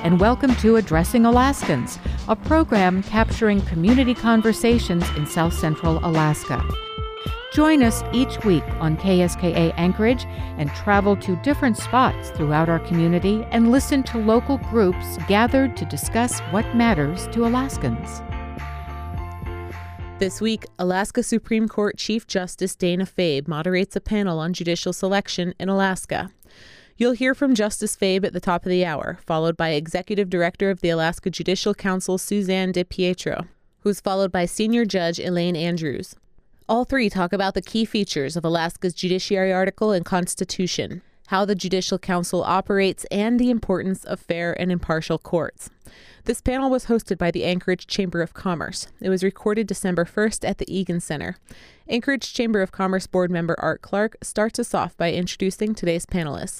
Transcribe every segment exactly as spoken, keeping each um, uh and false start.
and welcome to Addressing Alaskans, a program capturing community conversations in South Central Alaska. Join us each week on K S K A Anchorage and travel to different spots throughout our community and listen to local groups gathered to discuss what matters to Alaskans. This week, Alaska Supreme Court Chief Justice Dana Fabe moderates a panel on judicial selection in Alaska. You'll hear from Justice Fabe at the top of the hour, followed by Executive Director of the Alaska Judicial Council Suzanne DiPietro, who's followed by Senior Judge Elaine Andrews. All three talk about the key features of Alaska's judiciary article and constitution, how the Judicial Council operates, and the importance of fair and impartial courts. This panel was hosted by the Anchorage Chamber of Commerce. It was recorded December first at the Egan Center. Anchorage Chamber of Commerce board member Art Clark starts us off by introducing today's panelists.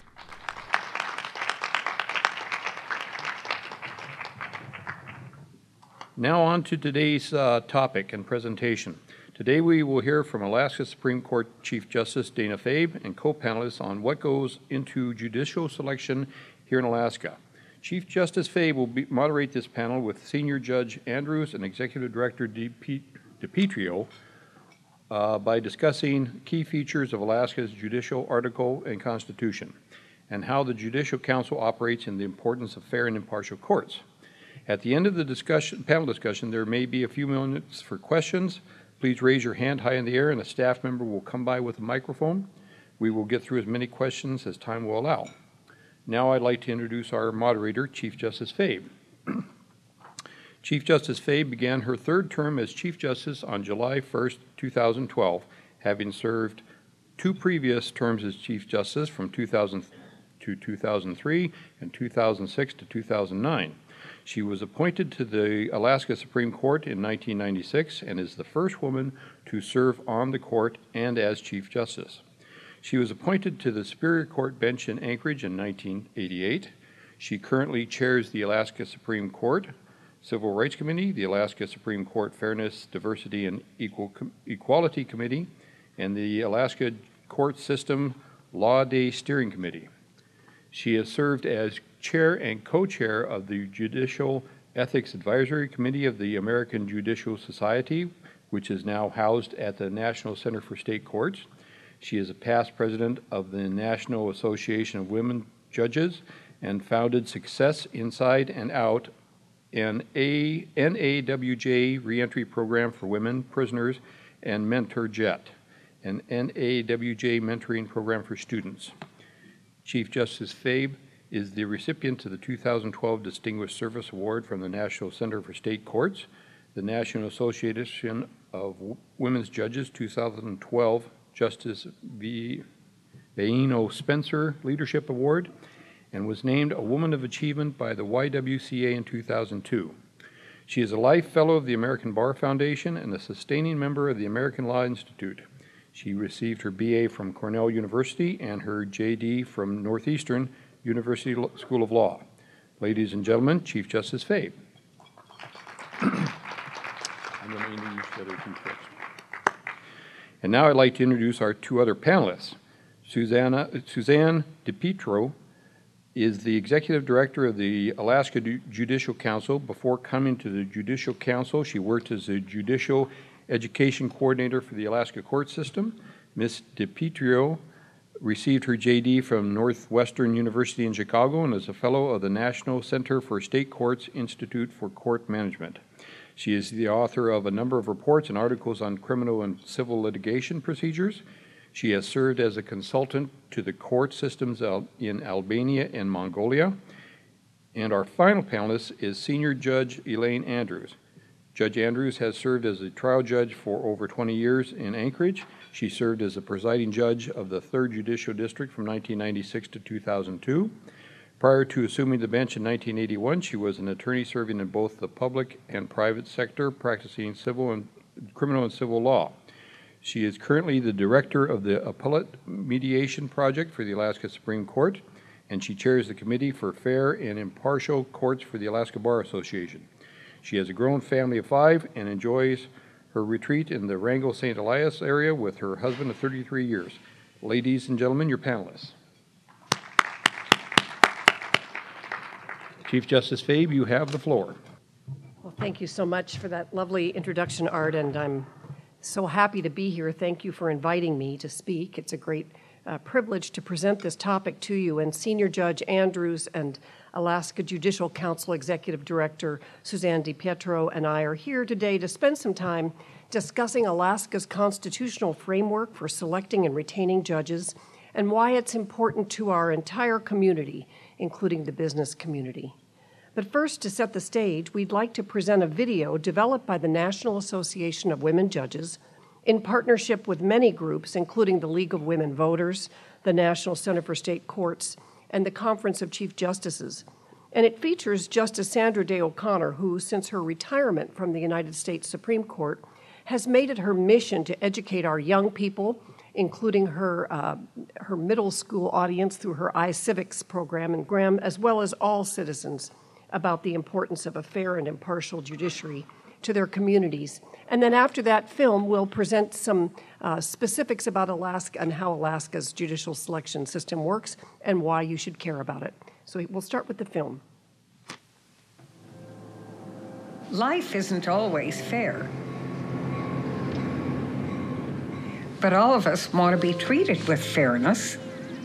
Now on to today's uh, topic and presentation. Today we will hear from Alaska Supreme Court Chief Justice Dana Fabe and co-panelists on what goes into judicial selection here in Alaska. Chief Justice Fabe will be, moderate this panel with Senior Judge Andrews and Executive Director DiPietro uh, by discussing key features of Alaska's judicial article and constitution and how the Judicial Council operates and the importance of fair and impartial courts. At the end of the discussion, panel discussion, there may be a few minutes for questions. Please raise your hand high in the air and a staff member will come by with a microphone. We will get through as many questions as time will allow. Now I'd like to introduce our moderator, Chief Justice Fabe. Chief Justice Fabe began her third term as Chief Justice on July first, two thousand twelve, having served two previous terms as Chief Justice from two thousand to two thousand three and two thousand six to two thousand nine. She was appointed to the Alaska Supreme Court in nineteen ninety-six and is the first woman to serve on the court and as Chief Justice. She was appointed to the Superior Court bench in Anchorage in nineteen eighty-eight. She currently chairs the Alaska Supreme Court Civil Rights Committee, the Alaska Supreme Court Fairness, Diversity, and Equal Com- Equality Committee, and the Alaska Court System Law Day Steering Committee. She has served as chair and co-chair of the Judicial Ethics Advisory Committee of the American Judicial Society, which is now housed at the National Center for State Courts. She is a past president of the National Association of Women Judges and founded Success Inside and Out, an N A W J reentry program for women prisoners, and Mentor Jet, an N A W J mentoring program for students. Chief Justice Fabe is the recipient of the two thousand twelve Distinguished Service Award from the National Center for State Courts, the National Association of Women's Judges two thousand twelve Justice V. Vaino Spencer Leadership Award, and was named a Woman of Achievement by the Y W C A in two thousand two. She is a Life Fellow of the American Bar Foundation and a sustaining member of the American Law Institute. She received her B A from Cornell University and her J D from Northeastern University School of Law. Ladies and gentlemen, Chief Justice Fabe. I'm going to introduce the other two first. And now I'd like to introduce our two other panelists. Susanna, Suzanne DiPietro is the Executive Director of the Alaska Judicial Council. Before coming to the Judicial Council, she worked as a Judicial Education Coordinator for the Alaska Court System. Miz DiPietro received her J D from Northwestern University in Chicago and is a Fellow of the National Center for State Courts Institute for Court Management. She is the author of a number of reports and articles on criminal and civil litigation procedures. She has served as a consultant to the court systems in Albania and Mongolia. And our final panelist is Senior Judge Elaine Andrews. Judge Andrews has served as a trial judge for over twenty years in Anchorage. She served as a presiding judge of the third Judicial District from nineteen ninety-six to two thousand two. Prior to assuming the bench in nineteen eighty-one, she was an attorney serving in both the public and private sector, practicing civil and criminal and civil law. She is currently the director of the Appellate Mediation Project for the Alaska Supreme Court, and she chairs the Committee for Fair and Impartial Courts for the Alaska Bar Association. She has a grown family of five and enjoys her retreat in the Wrangell Saint Elias area with her husband of thirty-three years. Ladies and gentlemen, your panelists. Chief Justice Fabe, you have the floor. Well, thank you so much for that lovely introduction, Art, and I'm so happy to be here. Thank you for inviting me to speak. It's a great uh, privilege to present this topic to you, and Senior Judge Andrews and Alaska Judicial Council Executive Director Suzanne DiPietro and I are here today to spend some time discussing Alaska's constitutional framework for selecting and retaining judges and why it's important to our entire community, including the business community. But first, to set the stage, we'd like to present a video developed by the National Association of Women Judges in partnership with many groups, including the League of Women Voters, the National Center for State Courts, and the Conference of Chief Justices. And it features Justice Sandra Day O'Connor, who, since her retirement from the United States Supreme Court, has made it her mission to educate our young people, including her, uh, her middle school audience through her iCivics program in Graham, as well as all citizens, about the importance of a fair and impartial judiciary to their communities. And then after that film, we'll present some uh, specifics about Alaska and how Alaska's judicial selection system works and why you should care about it. So we'll start with the film. Life isn't always fair. But all of us want to be treated with fairness.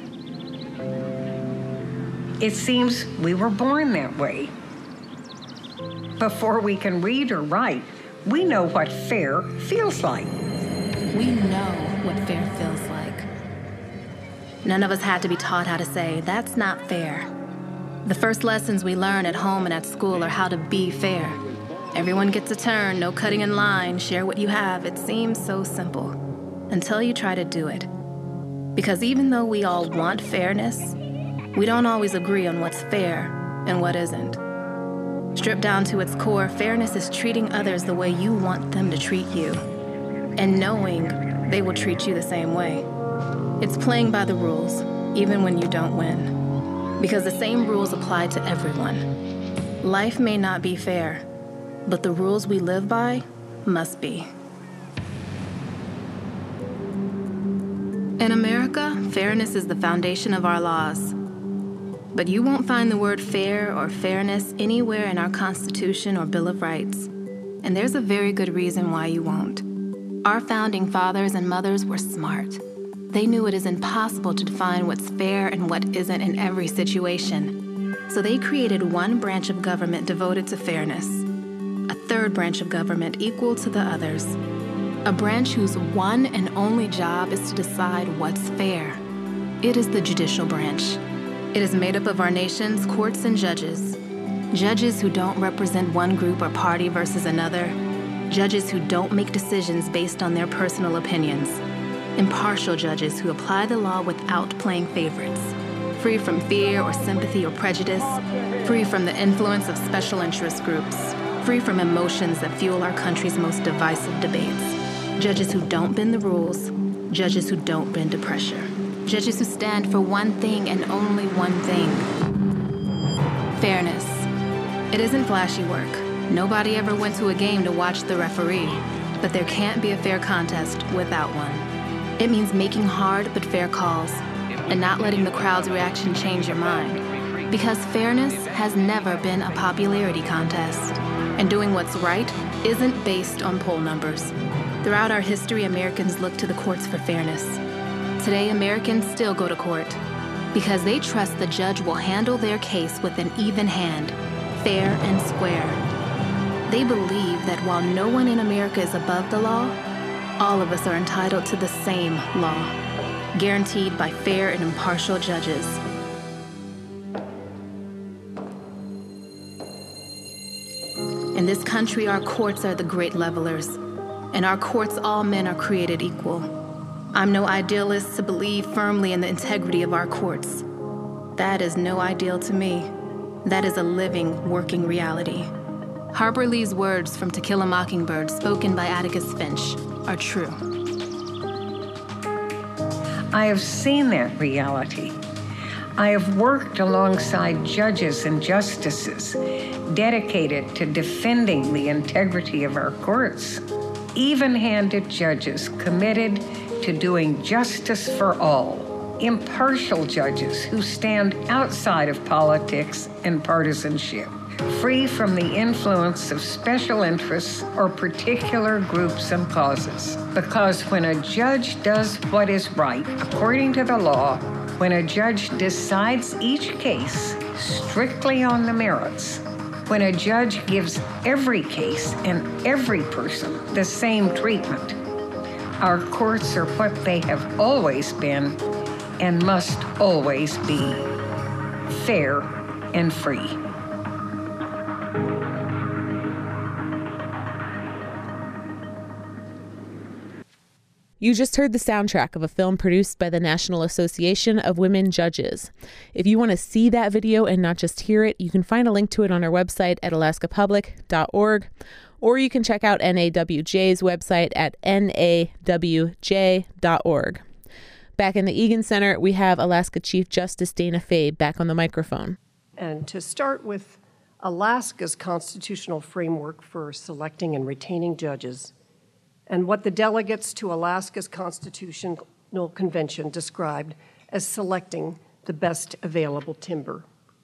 It seems we were born that way. Before we can read or write, we know what fair feels like. We know what fair feels like. None of us had to be taught how to say, that's not fair. The first lessons we learn at home and at school are how to be fair. Everyone gets a turn, no cutting in line, share what you have. It seems so simple until you try to do it. Because even though we all want fairness, we don't always agree on what's fair and what isn't. Stripped down to its core, fairness is treating others the way you want them to treat you, and knowing they will treat you the same way. It's playing by the rules, even when you don't win, because the same rules apply to everyone. Life may not be fair, but the rules we live by must be. In America, fairness is the foundation of our laws. But you won't find the word fair or fairness anywhere in our Constitution or Bill of Rights. And there's a very good reason why you won't. Our founding fathers and mothers were smart. They knew it is impossible to define what's fair and what isn't in every situation. So they created one branch of government devoted to fairness, a third branch of government equal to the others, a branch whose one and only job is to decide what's fair. It is the judicial branch. It is made up of our nation's courts and judges. Judges who don't represent one group or party versus another. Judges who don't make decisions based on their personal opinions. Impartial judges who apply the law without playing favorites. Free from fear or sympathy or prejudice. Free from the influence of special interest groups. Free from emotions that fuel our country's most divisive debates. Judges who don't bend the rules. Judges who don't bend to pressure. Judges who stand for one thing and only one thing. Fairness. It isn't flashy work. Nobody ever went to a game to watch the referee, but there can't be a fair contest without one. It means making hard but fair calls and not letting the crowd's reaction change your mind. Because fairness has never been a popularity contest, and doing what's right isn't based on poll numbers. Throughout our history, Americans look to the courts for fairness. Today, Americans still go to court because they trust the judge will handle their case with an even hand, fair and square. They believe that while no one in America is above the law, all of us are entitled to the same law, guaranteed by fair and impartial judges. In this country, our courts are the great levelers. In our courts, all men are created equal. I'm no idealist to believe firmly in the integrity of our courts. That is no ideal to me. That is a living, working reality. Harper Lee's words from To Kill a Mockingbird, spoken by Atticus Finch, are true. I have seen that reality. I have worked alongside judges and justices dedicated to defending the integrity of our courts. Even-handed judges committed to doing justice for all, impartial judges who stand outside of politics and partisanship, free from the influence of special interests or particular groups and causes. Because when a judge does what is right according to the law, when a judge decides each case strictly on the merits, when a judge gives every case and every person the same treatment, our courts are what they have always been and must always be: fair and free. You just heard the soundtrack of a film produced by the National Association of Women Judges. If you want to see that video and not just hear it, you can find a link to it on our website at alaska public dot org, or you can check out N A W J's website at N A W J dot org. Back in the Egan Center, we have Alaska Chief Justice Dana Fabe back on the microphone. And to start with Alaska's constitutional framework for selecting and retaining judges, and what the delegates to Alaska's Constitutional Convention described as selecting the best available timber.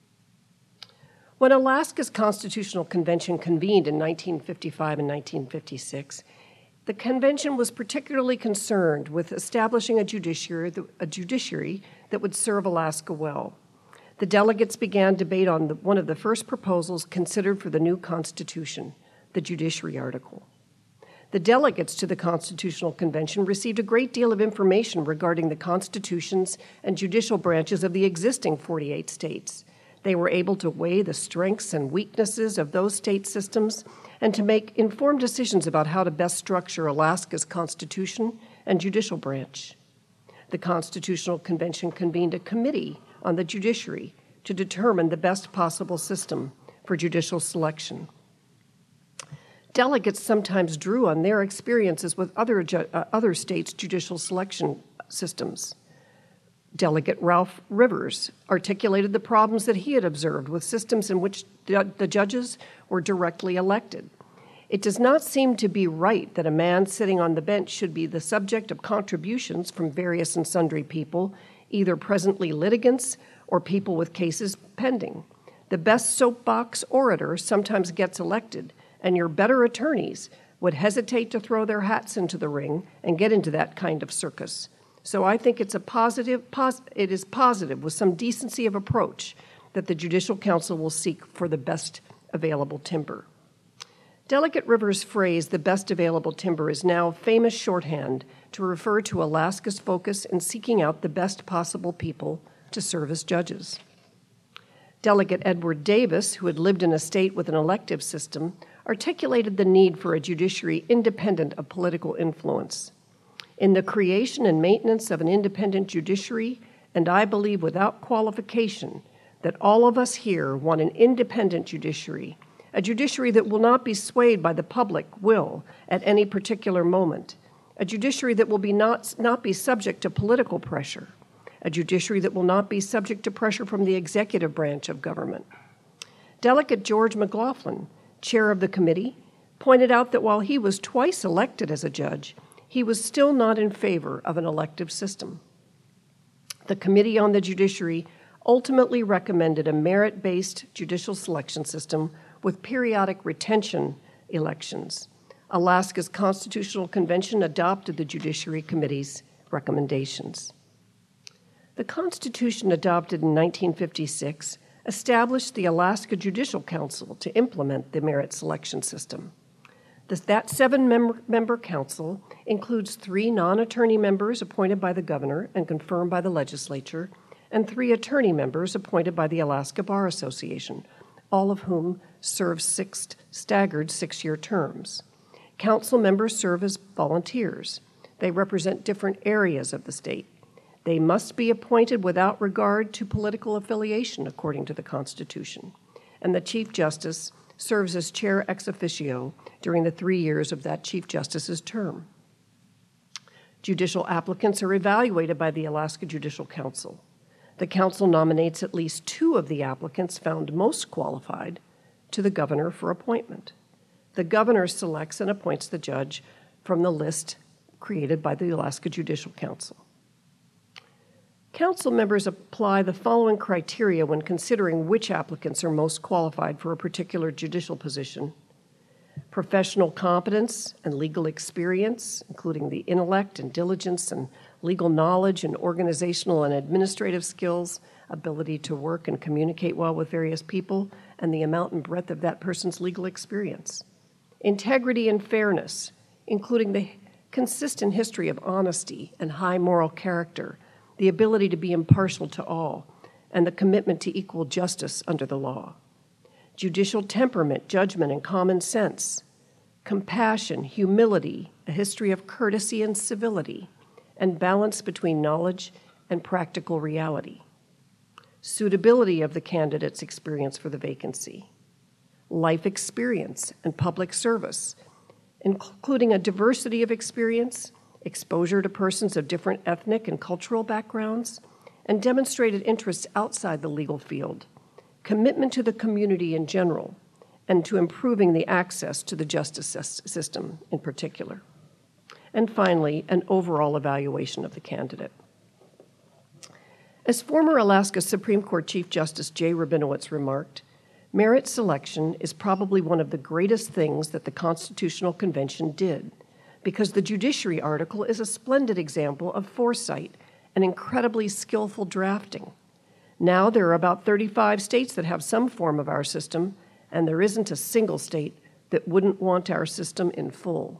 When Alaska's Constitutional Convention convened in nineteen fifty-five and nineteen fifty-six, the convention was particularly concerned with establishing a judiciary, a judiciary that would serve Alaska well. The delegates began debate on the, one of the first proposals considered for the new Constitution, the Judiciary Article. The delegates to the Constitutional Convention received a great deal of information regarding the constitutions and judicial branches of the existing forty-eight states. They were able to weigh the strengths and weaknesses of those state systems and to make informed decisions about how to best structure Alaska's constitution and judicial branch. The Constitutional Convention convened a committee on the judiciary to determine the best possible system for judicial selection. Delegates sometimes drew on their experiences with other, ju- uh, other states' judicial selection systems. Delegate Ralph Rivers articulated the problems that he had observed with systems in which the, the judges were directly elected. It does not seem to be right that a man sitting on the bench should be the subject of contributions from various and sundry people, either presently litigants or people with cases pending. The best soapbox orator sometimes gets elected, and your better attorneys would hesitate to throw their hats into the ring and get into that kind of circus. So I think it's a positive, pos- it is positive with some decency of approach that the Judicial Council will seek for the best available timber. Delegate Rivers' phrase, the best available timber, is now famous shorthand to refer to Alaska's focus in seeking out the best possible people to serve as judges. Delegate Edward Davis, who had lived in a state with an elective system, articulated the need for a judiciary independent of political influence. In the creation and maintenance of an independent judiciary, and I believe without qualification that all of us here want an independent judiciary, a judiciary that will not be swayed by the public will at any particular moment, a judiciary that will be not, not be subject to political pressure, a judiciary that will not be subject to pressure from the executive branch of government. Delegate George McLaughlin, chair of the committee, pointed out that while he was twice elected as a judge, he was still not in favor of an elective system. The Committee on the Judiciary ultimately recommended a merit-based judicial selection system with periodic retention elections. Alaska's Constitutional Convention adopted the Judiciary Committee's recommendations. The Constitution adopted in nineteen fifty-six established the Alaska Judicial Council to implement the merit selection system. This, that seven-member council includes three non-attorney members appointed by the governor and confirmed by the legislature, and three attorney members appointed by the Alaska Bar Association, all of whom serve six staggered six-year terms. Council members serve as volunteers. They represent different areas of the state. They must be appointed without regard to political affiliation, according to the Constitution. And the Chief Justice serves as chair ex officio during the three years of that Chief Justice's term. Judicial applicants are evaluated by the Alaska Judicial Council. The council nominates at least two of the applicants found most qualified to the governor for appointment. The governor selects and appoints the judge from the list created by the Alaska Judicial Council. Council members apply the following criteria when considering which applicants are most qualified for a particular judicial position: professional competence and legal experience, including the intellect and diligence and legal knowledge and organizational and administrative skills, ability to work and communicate well with various people, and the amount and breadth of that person's legal experience. Integrity and fairness, including the consistent history of honesty and high moral character, the ability to be impartial to all, and the commitment to equal justice under the law. Judicial temperament, judgment, and common sense. Compassion, humility, a history of courtesy and civility, and balance between knowledge and practical reality. Suitability of the candidate's experience for the vacancy. Life experience and public service, including a diversity of experience, exposure to persons of different ethnic and cultural backgrounds, and demonstrated interests outside the legal field, commitment to the community in general, and to improving the access to the justice system in particular. And finally, an overall evaluation of the candidate. As former Alaska Supreme Court Chief Justice Jay Rabinowitz remarked, merit selection is probably one of the greatest things that the Constitutional Convention did, because the judiciary article is a splendid example of foresight and incredibly skillful drafting. Now there are about thirty-five states that have some form of our system, and there isn't a single state that wouldn't want our system in full.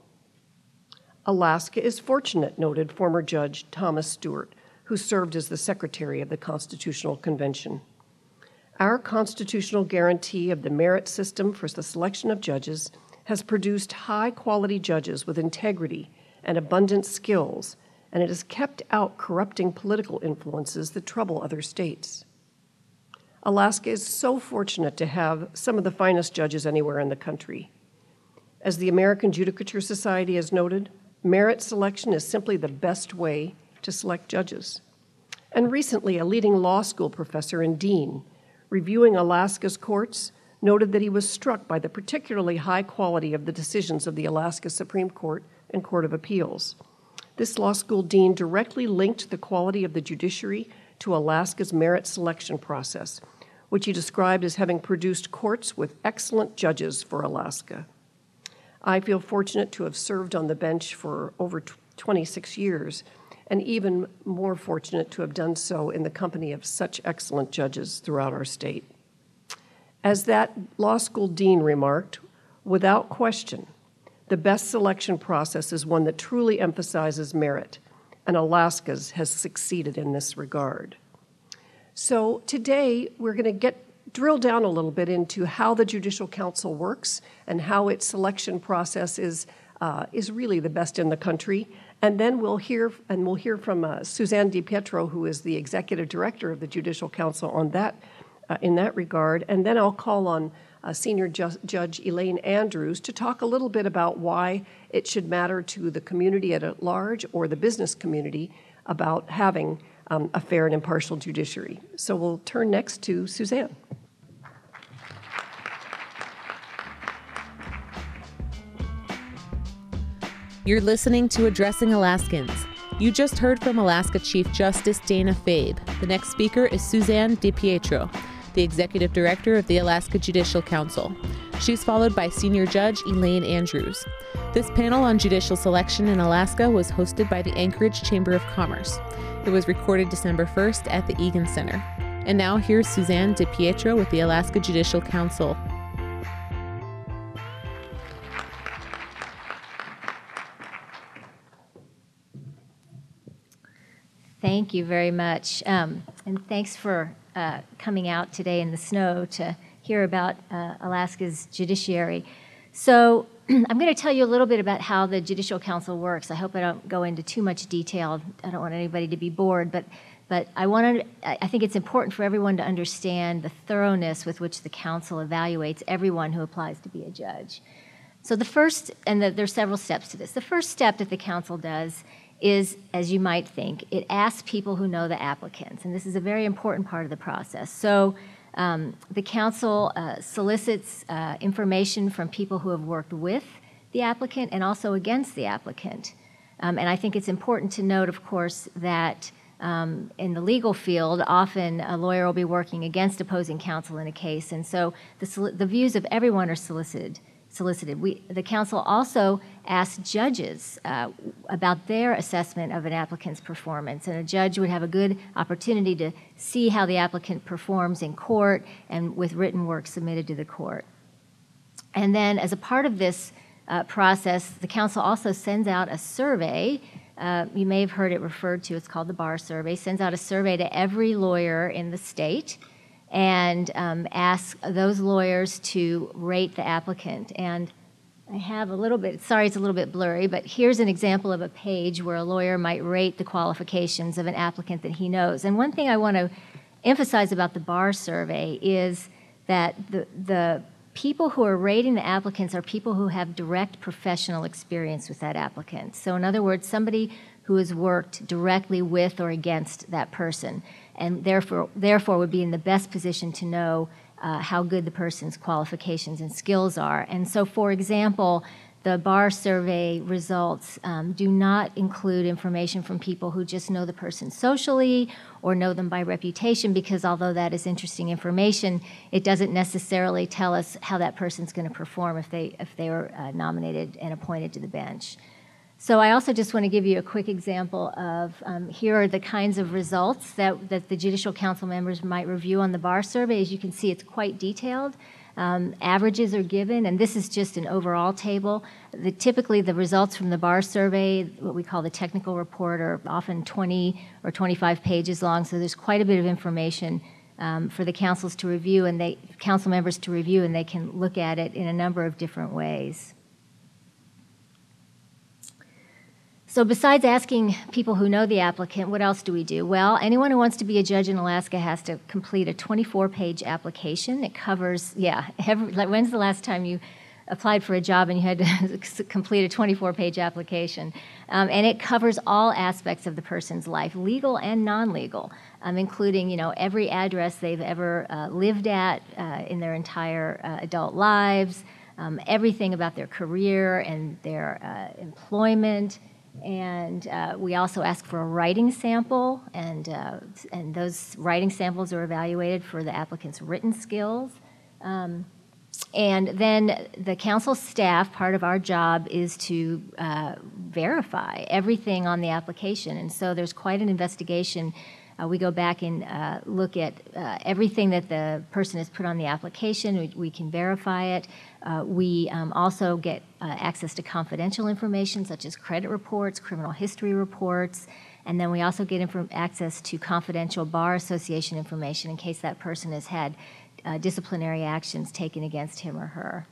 Alaska is fortunate, noted former Judge Thomas Stewart, who served as the Secretary of the Constitutional Convention. Our constitutional guarantee of the merit system for the selection of judges has produced high-quality judges with integrity and abundant skills, and it has kept out corrupting political influences that trouble other states. Alaska is so fortunate to have some of the finest judges anywhere in the country. As the American Judicature Society has noted, merit selection is simply the best way to select judges. And recently, a leading law school professor and dean, reviewing Alaska's courts, noted that he was struck by the particularly high quality of the decisions of the Alaska Supreme Court and Court of Appeals. This law school dean directly linked the quality of the judiciary to Alaska's merit selection process, which he described as having produced courts with excellent judges for Alaska. I feel fortunate to have served on the bench for over twenty-six years, and even more fortunate to have done so in the company of such excellent judges throughout our state. As that law school dean remarked, without question, the best selection process is one that truly emphasizes merit, and Alaska's has succeeded in this regard. So today, we're going to get drill down a little bit into how the Judicial Council works and how its selection process is uh, is really the best in the country. And then we'll hear and we'll hear from uh, Suzanne DiPietro, who is the executive director of the Judicial Council, on that uh, in that regard. And then I'll call on uh, Senior Ju- Judge Elaine Andrews to talk a little bit about why it should matter to the community at large or the business community about having um, a fair and impartial judiciary. So we'll turn next to Suzanne. You're listening to Addressing Alaskans. You just heard from Alaska Chief Justice Dana Fabe. The next speaker is Suzanne DiPietro, the Executive Director of the Alaska Judicial Council. She's followed by Senior Judge Elaine Andrews. This panel on judicial selection in Alaska was hosted by the Anchorage Chamber of Commerce. It was recorded December first at the Egan Center. And now here's Suzanne DiPietro with the Alaska Judicial Council. Thank you very much. Um, and thanks for uh, coming out today in the snow to hear about uh, Alaska's judiciary. So I'm going to tell you a little bit about how the Judicial Council works. I hope I don't go into too much detail. I don't want anybody to be bored, but but I wanted, I think it's important for everyone to understand the thoroughness with which the council evaluates everyone who applies to be a judge. So the first, and the, there's several steps to this. The first step that the council does is, as you might think, it asks people who know the applicants, and this is a very important part of the process. So um, the council uh, solicits uh, information from people who have worked with the applicant and also against the applicant. Um, and I think it's important to note, of course, that um, in the legal field, often a lawyer will be working against opposing counsel in a case, and so the, soli- the views of everyone are solicited. Solicited. We, the council also asks judges uh, about their assessment of an applicant's performance, and a judge would have a good opportunity to see how the applicant performs in court and with written work submitted to the court. And then, as a part of this uh, process, the council also sends out a survey. Uh, you may have heard it referred to, it's called the Bar Survey, sends out a survey to every lawyer in the state and um, ask those lawyers to rate the applicant. And I have a little bit, sorry it's a little bit blurry, but here's an example of a page where a lawyer might rate the qualifications of an applicant that he knows. And one thing I want to emphasize about the Bar Survey is that the, the people who are rating the applicants are people who have direct professional experience with that applicant. So in other words, somebody who has worked directly with or against that person, and therefore, therefore would be in the best position to know uh, how good the person's qualifications and skills are. And so, for example, the Bar Survey results um, do not include information from people who just know the person socially or know them by reputation, because although that is interesting information, it doesn't necessarily tell us how that person's going to perform if they, if they were uh, nominated and appointed to the bench. So I also just want to give you a quick example of um, here are the kinds of results that, that the Judicial Council members might review on the Bar Survey. As you can see, it's quite detailed. Um, averages are given, and this is just an overall table. The, typically, the results from the Bar Survey, what we call the technical report, are often twenty or twenty-five pages long, so there's quite a bit of information um, for the councils to review, and they, council members to review, and they can look at it in a number of different ways. So besides asking people who know the applicant, what else do we do? Well, anyone who wants to be a judge in Alaska has to complete a twenty-four page application. It covers, yeah, every, like when's the last time you applied for a job and you had to complete a twenty-four page application? Um, and it covers all aspects of the person's life, legal and non-legal, um, including, you know, every address they've ever uh, lived at uh, in their entire uh, adult lives, um, everything about their career and their uh, employment. And uh, we also ask for a writing sample, and, uh, and those writing samples are evaluated for the applicant's written skills. Um, and then the council staff, part of our job is to uh, verify everything on the application. And so there's quite an investigation. Uh, we go back and uh, look at uh, everything that the person has put on the application. We, we can verify it. Uh, we um, also get uh, access to confidential information such as credit reports, criminal history reports, and then we also get inf- access to confidential Bar Association information in case that person has had uh, disciplinary actions taken against him or her.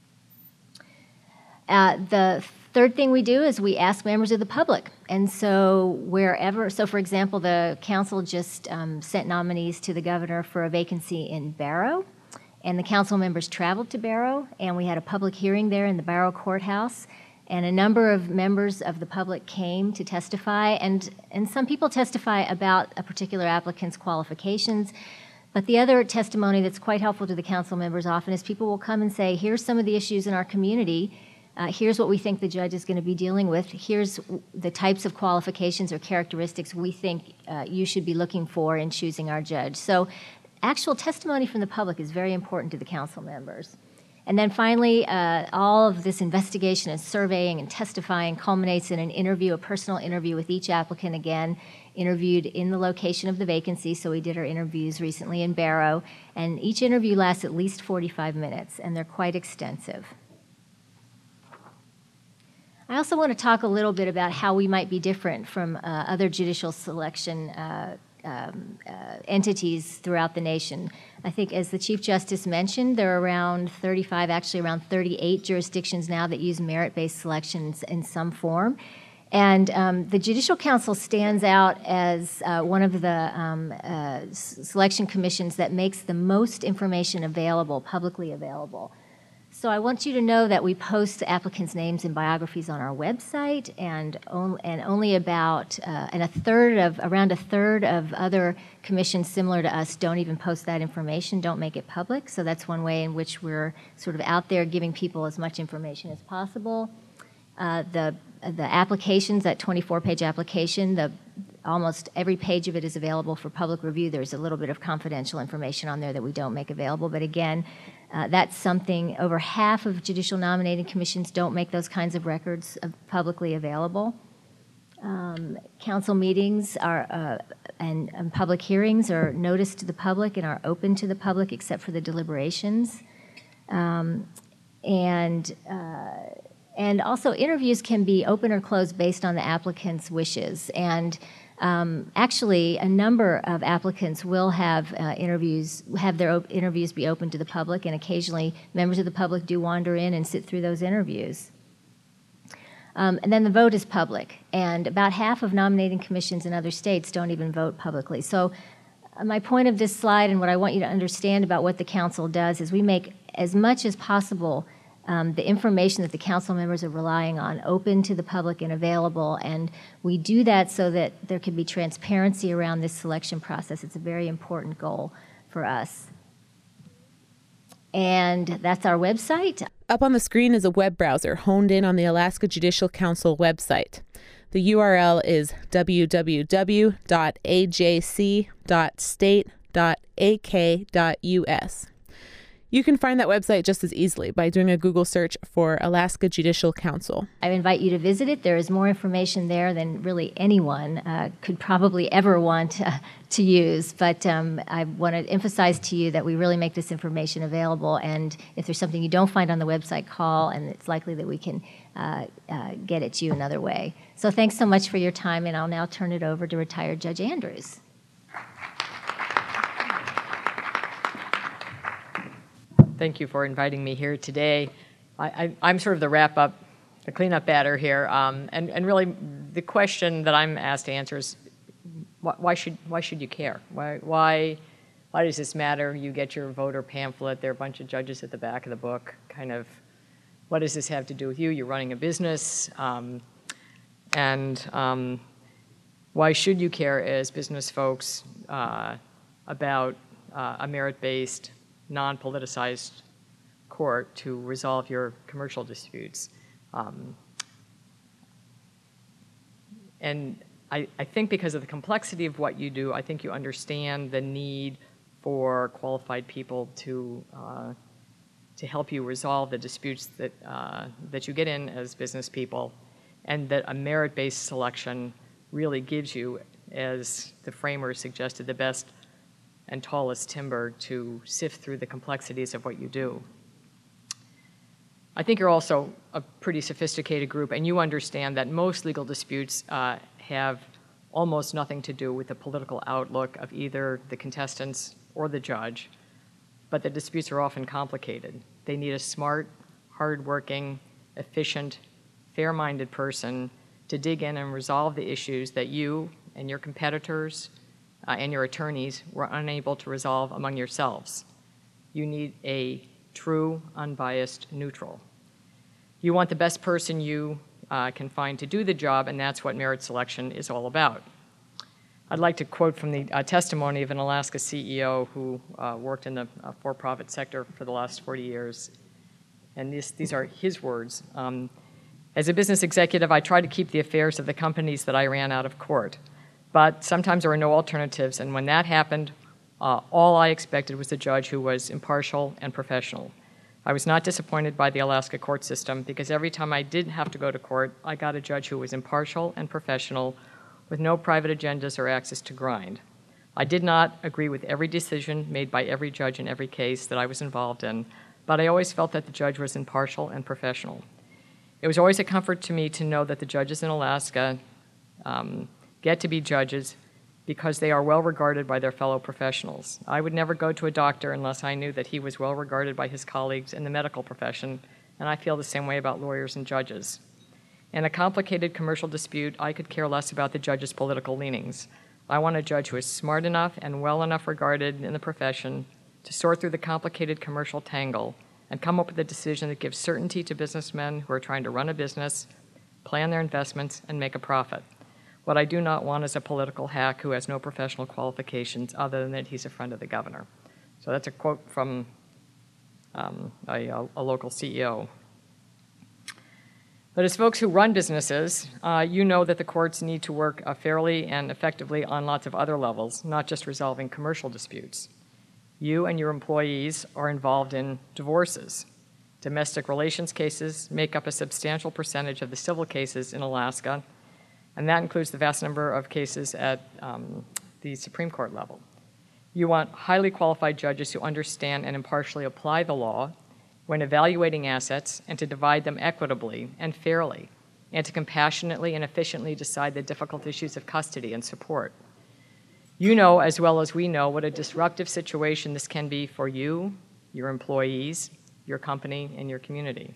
Uh, the third thing we do is we ask members of the public. And so wherever, so for example, the council just um, sent nominees to the governor for a vacancy in Barrow. And the council members traveled to Barrow, and we had a public hearing there in the Barrow Courthouse. And a number of members of the public came to testify. And, and some people testify about a particular applicant's qualifications. But the other testimony that's quite helpful to the council members often is people will come and say, here's some of the issues in our community. Uh, here's what we think the judge is going to be dealing with. Here's the types of qualifications or characteristics we think uh, you should be looking for in choosing our judge. So actual testimony from the public is very important to the council members. And then finally, uh, all of this investigation and surveying and testifying culminates in an interview, a personal interview with each applicant, again, interviewed in the location of the vacancy. So we did our interviews recently in Barrow. And each interview lasts at least forty-five minutes, and they're quite extensive. I also want to talk a little bit about how we might be different from uh, other judicial selection uh, um, uh, entities throughout the nation. I think, as the Chief Justice mentioned, there are around thirty-five, actually around thirty-eight jurisdictions now that use merit-based selections in some form. And um, the Judicial Council stands out as uh, one of the um, uh, selection commissions that makes the most information available, publicly available. So I want you to know that we post applicants' names and biographies on our website, and, on, and only about uh, and a third of around a third of other commissions similar to us don't even post that information, don't make it public. So that's one way in which we're sort of out there giving people as much information as possible. Uh, the the applications, that twenty-four page application, the almost every page of it is available for public review. There's a little bit of confidential information on there that we don't make available. But again, uh, that's something, over half of judicial nominating commissions don't make those kinds of records uh, publicly available. Um, council meetings are, uh, and, and public hearings are noticed to the public and are open to the public except for the deliberations. Um, and uh, and also interviews can be open or closed based on the applicant's wishes. And um, actually, a number of applicants will have uh, interviews, have their op- interviews be open to the public, and occasionally members of the public do wander in and sit through those interviews. Um, and then the vote is public, and about half of nominating commissions in other states don't even vote publicly. So uh, my point of this slide and what I want you to understand about what the council does is we make as much as possible um, the information that the council members are relying on open to the public and available, and we do that so that there can be transparency around this selection process. It's a very important goal for us. And that's our website. Up on the screen is a web browser honed in on the Alaska Judicial Council website. The U R L is w w w dot a j c dot state dot a k dot u s. You can find that website just as easily by doing a Google search for Alaska Judicial Council. I invite you to visit it. There is more information there than really anyone uh, could probably ever want uh, to use. But um, I want to emphasize to you that we really make this information available. And if there's something you don't find on the website, call, and it's likely that we can uh, uh, get it to you another way. So thanks so much for your time, and I'll now turn it over to retired Judge Andrews. Thank you for inviting me here today. I, I, I'm sort of the wrap-up, the cleanup batter here, um, and, and really the question that I'm asked to answer is, why, why should why should you care? Why why why does this matter? You get your voter pamphlet. There are a bunch of judges at the back of the book. Kind of, what does this have to do with you? You're running a business, um, and um, why should you care as business folks uh, about uh, a merit-based, non-politicized court to resolve your commercial disputes? Um, and I, I think because of the complexity of what you do, I think you understand the need for qualified people to uh, to help you resolve the disputes that uh, that you get in as business people, and that a merit-based selection really gives you, as the framers suggested, the best and tallest timber to sift through the complexities of what you do. I think you're also a pretty sophisticated group, and you understand that most legal disputes uh, have almost nothing to do with the political outlook of either the contestants or the judge, but the disputes are often complicated. They need a smart, hardworking, efficient, fair-minded person to dig in and resolve the issues that you and your competitors Uh, and your attorneys were unable to resolve among yourselves. You need a true, unbiased neutral. You want the best person you uh, can find to do the job, and that's what merit selection is all about. I'd like to quote from the uh, testimony of an Alaska C E O who uh, worked in the uh, for-profit sector for the last forty years. And this, these are his words. Um, As a business executive, I try to keep the affairs of the companies that I ran out of court. But sometimes there were no alternatives, and when that happened, uh, all I expected was a judge who was impartial and professional. I was not disappointed by the Alaska court system, because every time I did have to go to court, I got a judge who was impartial and professional with no private agendas or axes to grind. I did not agree with every decision made by every judge in every case that I was involved in, but I always felt that the judge was impartial and professional. It was always a comfort to me to know that the judges in Alaska um, get to be judges because they are well regarded by their fellow professionals. I would never go to a doctor unless I knew that he was well regarded by his colleagues in the medical profession, and I feel the same way about lawyers and judges. In a complicated commercial dispute, I could care less about the judge's political leanings. I want a judge who is smart enough and well enough regarded in the profession to sort through the complicated commercial tangle and come up with a decision that gives certainty to businessmen who are trying to run a business, plan their investments, and make a profit. What I do not want is a political hack who has no professional qualifications other than that he's a friend of the governor. So that's a quote from um, a, a local C E O. But as folks who run businesses, uh, you know that the courts need to work uh, fairly and effectively on lots of other levels, not just resolving commercial disputes. You and your employees are involved in divorces. Domestic relations cases make up a substantial percentage of the civil cases in Alaska, and that includes the vast number of cases at um, the Supreme Court level. You want highly qualified judges who understand and impartially apply the law when evaluating assets, and to divide them equitably and fairly, and to compassionately and efficiently decide the difficult issues of custody and support. You know as well as we know what a disruptive situation this can be for you, your employees, your company, and your community.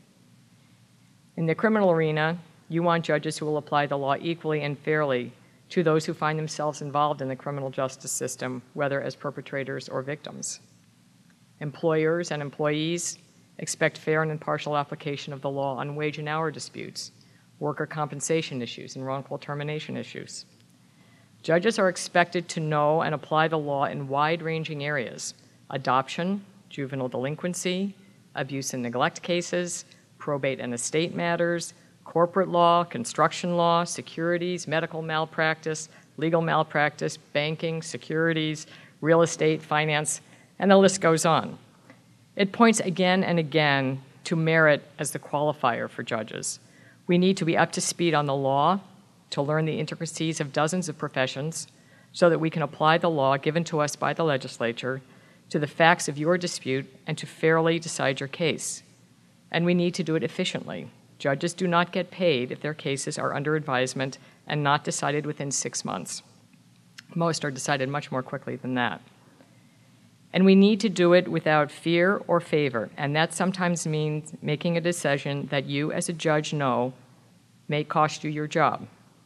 In the criminal arena, you want judges who will apply the law equally and fairly to those who find themselves involved in the criminal justice system, whether as perpetrators or victims. Employers and employees expect fair and impartial application of the law on wage and hour disputes, worker compensation issues, and wrongful termination issues. Judges are expected to know and apply the law in wide-ranging areas: adoption, juvenile delinquency, abuse and neglect cases, probate and estate matters, corporate law, construction law, securities, medical malpractice, legal malpractice, banking, securities, real estate, finance, and the list goes on. It points again and again to merit as the qualifier for judges. We need to be up to speed on the law, to learn the intricacies of dozens of professions, so that we can apply the law given to us by the legislature to the facts of your dispute and to fairly decide your case. And we need to do it efficiently. Judges do not get paid if their cases are under advisement and not decided within six months. Most are decided much more quickly than that. And we need to do it without fear or favor, and that sometimes means making a decision that you as a judge know may cost you your job.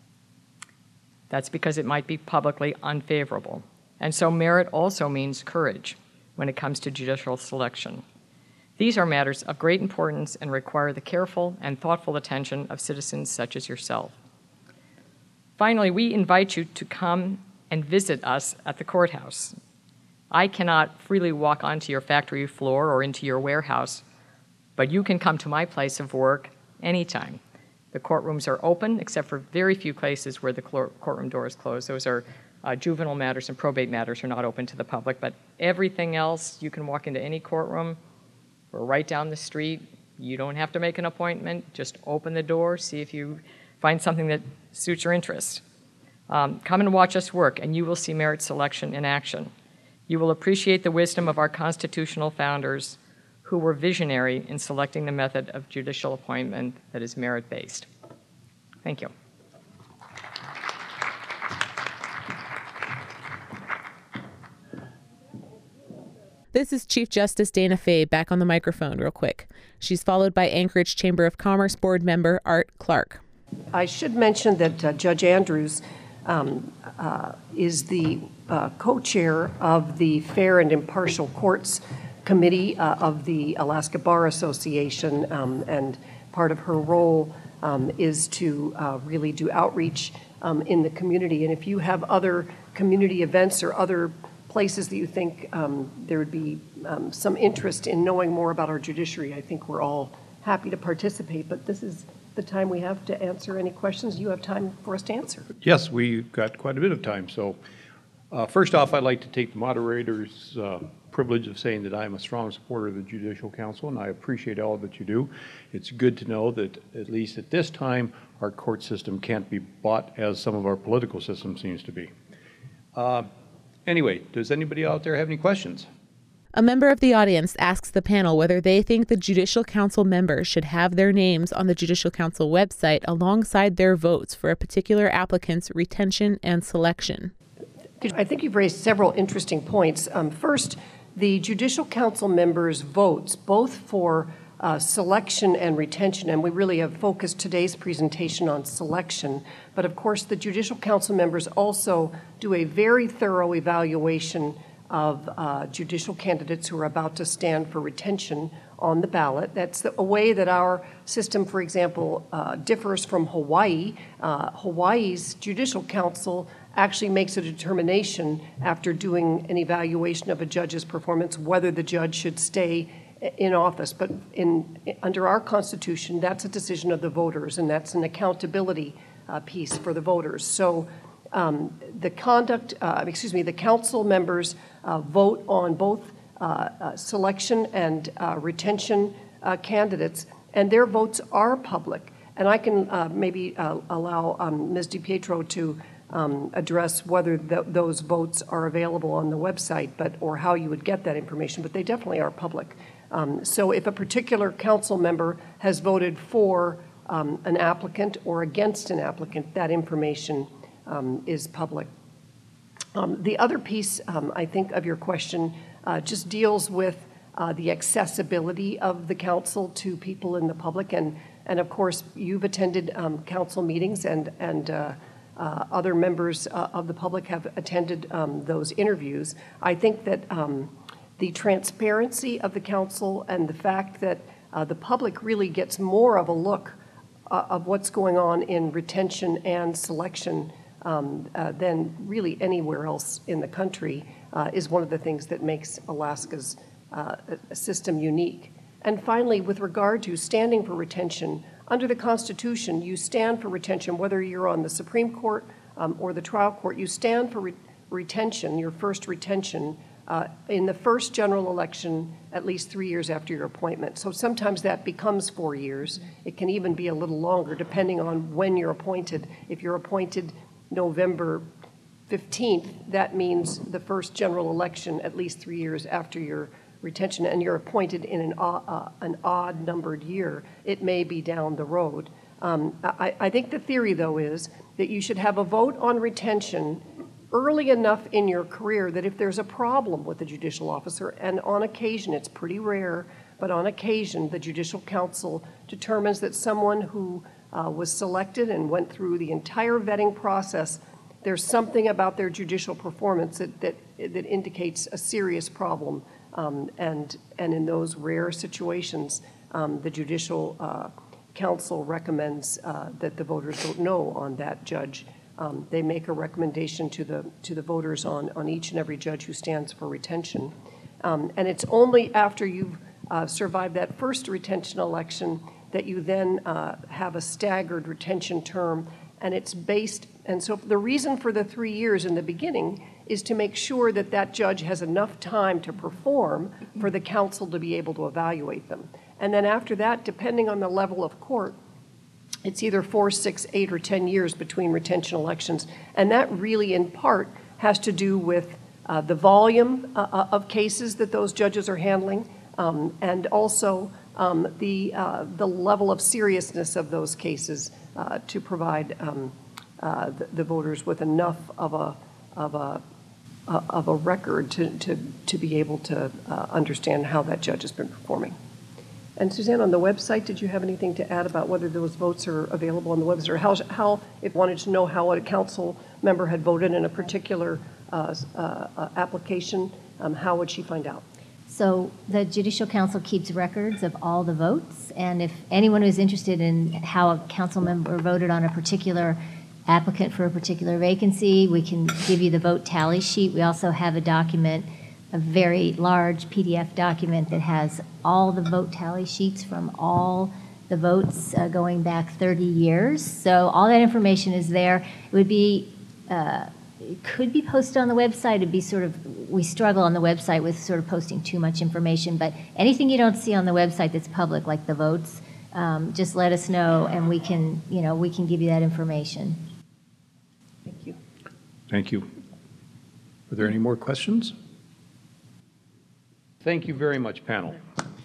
That's because it might be publicly unfavorable. And so merit also means courage when it comes to judicial selection. These are matters of great importance and require the careful and thoughtful attention of citizens such as yourself. Finally, we invite you to come and visit us at the courthouse. I cannot freely walk onto your factory floor or into your warehouse, but you can come to my place of work anytime. The courtrooms are open, except for very few places where the courtroom door is closed. Those are uh, juvenile matters and probate matters are not open to the public, but everything else, you can walk into any courtroom. We're right down the street. You don't have to make an appointment. Just open the door, see if you find something that suits your interest. Um, come and watch us work, and you will see merit selection in action. You will appreciate the wisdom of our constitutional founders who were visionary in selecting the method of judicial appointment that is merit-based. Thank you. This is Chief Justice Dana Fabe back on the microphone real quick. She's followed by Anchorage Chamber of Commerce Board member Art Clark. I should mention that uh, Judge Andrews um, uh, is the uh, co-chair of the Fair and Impartial Courts Committee uh, of the Alaska Bar Association, um, and part of her role um, is to uh, really do outreach um, in the community. And if you have other community events or other places that you think um, there would be um, some interest in knowing more about our judiciary, I think we're all happy to participate, but this is the time we have to answer any questions you have time for us to answer. Yes, we've got quite a bit of time. So uh, first off, I'd like to take the moderator's uh, privilege of saying that I'm a strong supporter of the Judicial Council, and I appreciate all that you do. It's good to know that, at least at this time, our court system can't be bought as some of our political system seems to be. Uh, anyway, does anybody out there have any questions? A member of the audience asks the panel whether they think the Judicial Council members should have their names on the Judicial Council website alongside their votes for a particular applicant's retention and selection. I think you've raised several interesting points. Um, first, the Judicial Council members' votes, both for uh, selection and retention, and we really have focused today's presentation on selection, but of course the Judicial Council members also do a very thorough evaluation of uh, judicial candidates who are about to stand for retention on the ballot. That's the, a way that our system, for example, uh, differs from Hawaii. Uh, Hawaii's Judicial Council actually makes a determination after doing an evaluation of a judge's performance whether the judge should stay in office. But in under our Constitution, that's a decision of the voters, and that's an accountability uh, piece for the voters. So um, the conduct, uh, excuse me, the council members uh, vote on both uh, uh, selection and uh, retention uh, candidates, and their votes are public. And I can uh, maybe uh, allow um, Miz DiPietro to um, address whether th those votes are available on the website, but or how you would get that information, but they definitely are public. Um, so if a particular council member has voted for um, an applicant or against an applicant, that information um, is public. Um, the other piece, um, I think, of your question uh, just deals with uh, the accessibility of the council to people in the public. And, and of course, you've attended um, council meetings, and, and uh, uh, other members uh, of the public have attended um, those interviews. I think that um, the transparency of the council and the fact that uh, the public really gets more of a look uh, of what's going on in retention and selection um, uh, than really anywhere else in the country uh, is one of the things that makes Alaska's uh, system unique. And finally, with regard to standing for retention, under the Constitution, you stand for retention, whether you're on the Supreme Court um, or the trial court, you stand for re retention, your first retention, Uh, in the first general election at least three years after your appointment. So sometimes that becomes four years. It can even be a little longer depending on when you're appointed. If you're appointed November fifteenth, that means the first general election at least three years after your retention, and you're appointed in an, uh, an odd numbered year. It may be down the road. Um, I, I think the theory, though, is that you should have a vote on retention early enough in your career that if there's a problem with the judicial officer, and on occasion, it's pretty rare, but on occasion, the Judicial Council determines that someone who uh, was selected and went through the entire vetting process, there's something about their judicial performance that, that, that indicates a serious problem. Um, and, and in those rare situations, um, the Judicial uh, Council recommends uh, that the voters vote no on that judge. Um, they make a recommendation to the to the voters on on each and every judge who stands for retention, um, and it's only after you've uh, survived that first retention election that you then uh, have a staggered retention term, and it's based. And so the reason for the three years in the beginning is to make sure that that judge has enough time to perform for the council to be able to evaluate them, and then after that, depending on the level of court, it's either four, six, eight, or ten years between retention elections. And that really, in part, has to do with uh, the volume uh, of cases that those judges are handling, um, and also um, the, uh, the level of seriousness of those cases uh, to provide um, uh, the, the voters with enough of a, of a, uh, of a record to, to, to be able to uh, understand how that judge has been performing. And Suzanne, on the website, did you have anything to add about whether those votes are available on the website, or how, how if wanted to know how a council member had voted in a particular uh, uh, application, um, how would she find out? So the Judicial Council keeps records of all the votes, and if anyone who's interested in how a council member voted on a particular applicant for a particular vacancy, we can give you the vote tally sheet. We also have a document, a very large P D F document that has all the vote tally sheets from all the votes uh, going back thirty years. So all that information is there. It would be, uh, it could be posted on the website. It'd be sort of, we struggle on the website with sort of posting too much information, but anything you don't see on the website that's public, like the votes, um, just let us know, and we can, you know, we can give you that information. Thank you. Thank you. Are there any more questions? Thank you very much, panel.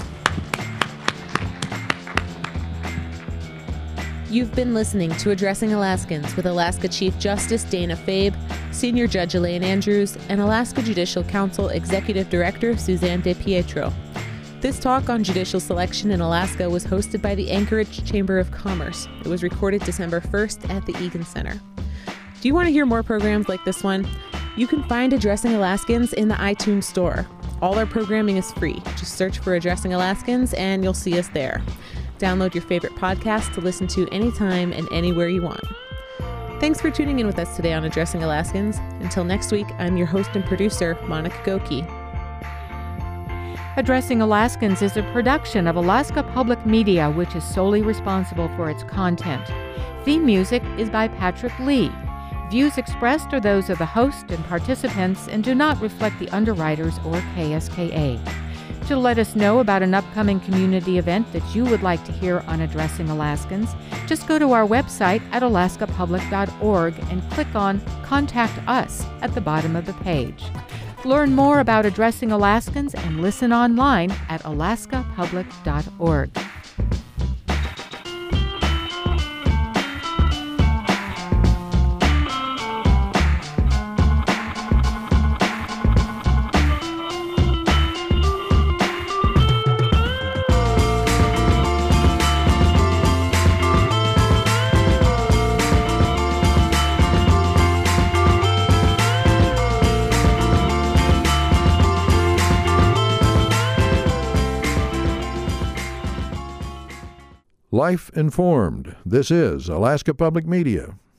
You've been listening to Addressing Alaskans with Alaska Chief Justice Dana Fabe, Senior Judge Elaine Andrews, and Alaska Judicial Council Executive Director Suzanne DiPietro. This talk on judicial selection in Alaska was hosted by the Anchorage Chamber of Commerce. It was recorded December first at the Egan Center. Do you want to hear more programs like this one? You can find Addressing Alaskans in the iTunes Store. All our programming is free. Just search for Addressing Alaskans and you'll see us there. Download your favorite podcast to listen to anytime and anywhere you want. Thanks for tuning in with us today on Addressing Alaskans. Until next week, I'm your host and producer, Monica Goki. Addressing Alaskans is a production of Alaska Public Media, which is solely responsible for its content. Theme music is by Patrick Lee. Views expressed are those of the host and participants and do not reflect the underwriters or K S K A. To let us know about an upcoming community event that you would like to hear on Addressing Alaskans, just go to our website at alaska public dot org and click on Contact Us at the bottom of the page. Learn more about Addressing Alaskans and listen online at alaska public dot org. Life Informed. This is Alaska Public Media.